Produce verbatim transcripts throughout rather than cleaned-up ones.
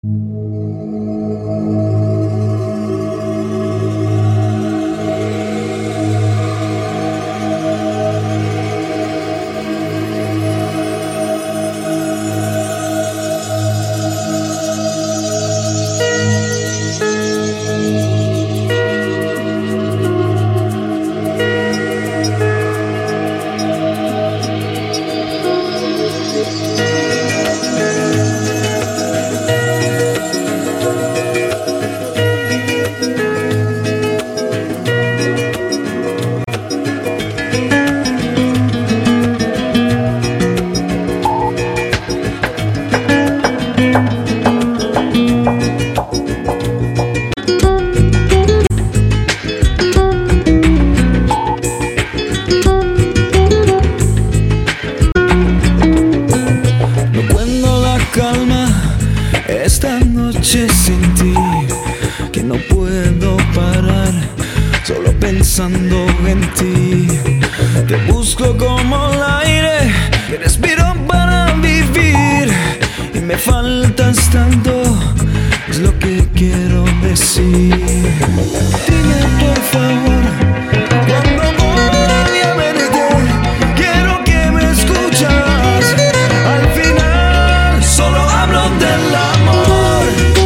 Esta noche sin ti, que no puedo parar, solo pensando en ti. Te busco como el aire que respiro para vivir, y me faltas tanto, es lo que quiero decir. Dime por favor, cuando voy a verte, quiero que me escuchas. Al final solo hablo del amor,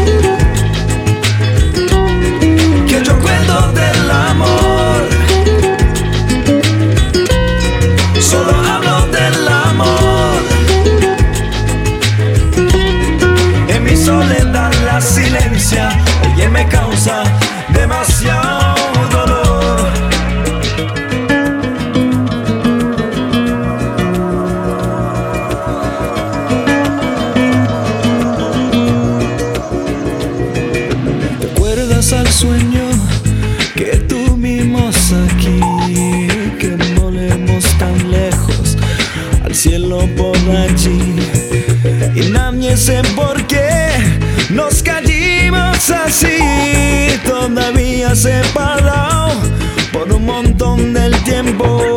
que yo cuento del amor. Solo hablo del amor. En mi soledad la silencia, ella me causa demasiado dolor. ¿Recuerdas al sueño que tuvimos aquí? Que volemos tan lejos al cielo por allí, y nadie sé por qué nos caímos así, todavía separado por un montón del tiempo.